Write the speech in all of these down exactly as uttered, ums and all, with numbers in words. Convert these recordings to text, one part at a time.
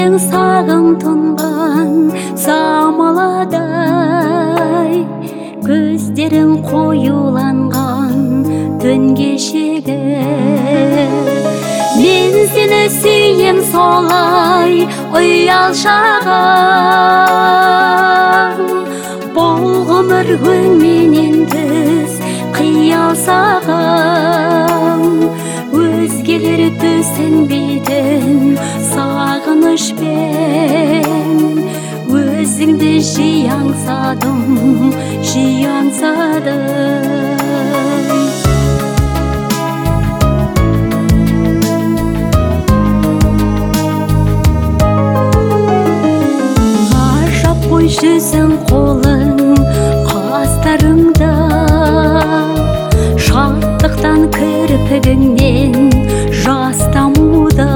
терең сағым тұнған самаладай, көздерің қоюланған түн кешегі. Мен сені сүйем солай ұялшағым, бұл ғұмыр өңменен түз қиял сағым. Өзгелер түсінбейтін сағынышпен өзіңді жиі аңсадым, жиі аңсадым. Ғажап қой жүзің қолың қастарыңда, шаттықтан кірпігіңнен жас тамуда.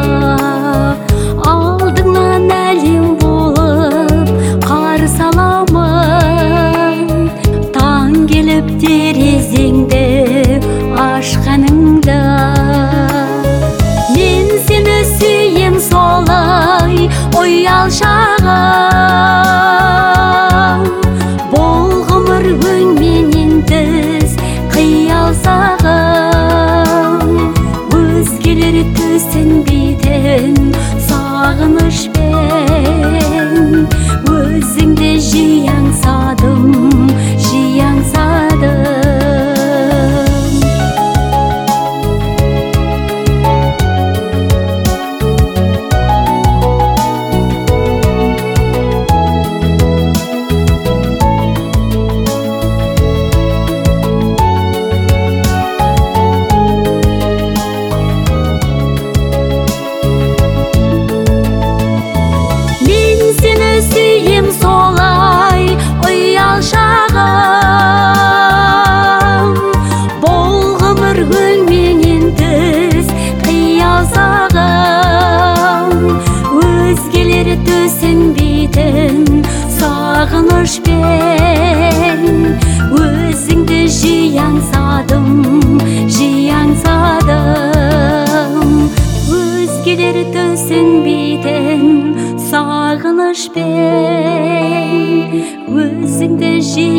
Алдыңнан әлем болып қарсы аламын, таң келіп терезеңді ашқаныңда. Мен сені сүйем солай ұялшағым, бұл ғұмыр өңменен түз қиял сағым. Өзгелер түсінбейтін сағынышпен өзіңді жиі аңсадым, жиі аңсадым. Сүйем солай ұялшағым, бұл ғұмыр өңменен түз қиял сағым. Өзгелер түсінбейтін сағынышпен өзіңді жиі аңсадым, жиі аңсадым. Өзгелер түсінбейтін сағынышпен өзіңді жиі